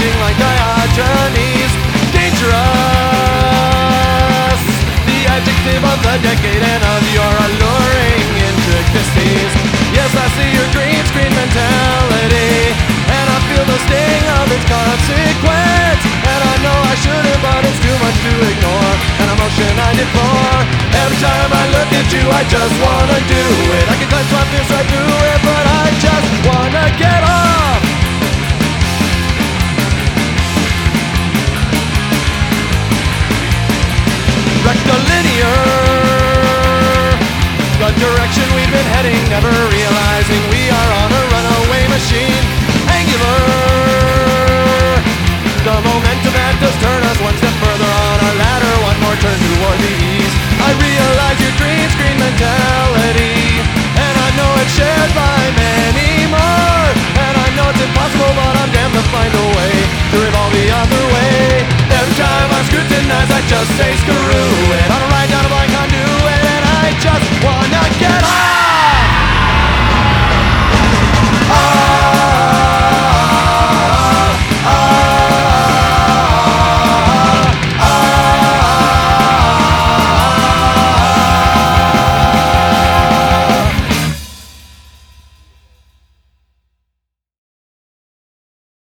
raging like Diogenes. Dangerous, the adjective of the decade and of your alluring intricacies. Yes, I see your green screen mentality, and I feel the sting of its consequence. And I know I shouldn't, but it's too much to ignore, an emotion I deplore. Every time I look at you, I just wanna do it. I can clench my fist right through it, but I just wanna get off. Rectilinear, the direction we've been heading, never realizing we are on a runaway machine. Angular,